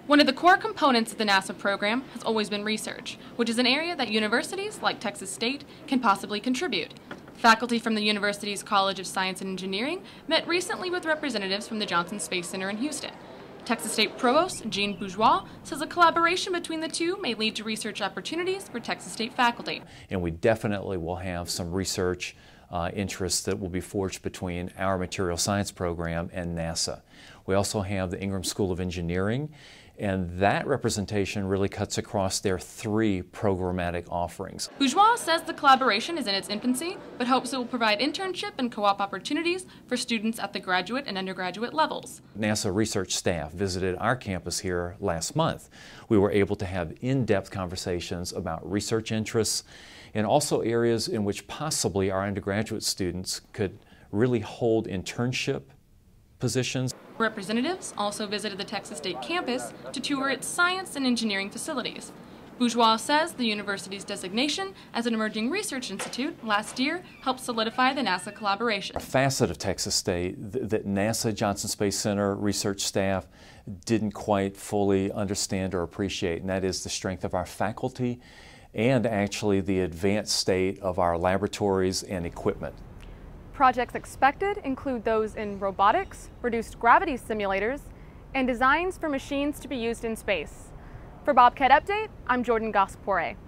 One of the core components of the NASA program has always been research, which is an area that universities like Texas State can possibly contribute. Faculty from the university's College of Science and Engineering met recently with representatives from the Johnson Space Center in Houston. Texas State Provost Jean Bourgeois says a collaboration between the two may lead to research opportunities for Texas State faculty. And we definitely will have some research interests that will be forged between our material science program and NASA. We also have the Ingram School of Engineering, and that representation really cuts across their three programmatic offerings. Bourgeois says the collaboration is in its infancy, but hopes it will provide internship and co-op opportunities for students at the graduate and undergraduate levels. NASA research staff visited our campus here last month. We were able to have in-depth conversations about research interests and also areas in which possibly our undergraduate students could really hold internship positions. Representatives also visited the Texas State campus to tour its science and engineering facilities. Bourgeois says the university's designation as an emerging research institute last year helped solidify the NASA collaboration. A facet of Texas State that NASA Johnson Space Center research staff didn't quite fully understand or appreciate, and that is the strength of our faculty and actually the advanced state of our laboratories and equipment. Projects expected include those in robotics, reduced gravity simulators, and designs for machines to be used in space. For Bobcat Update, I'm Jordan Gospore.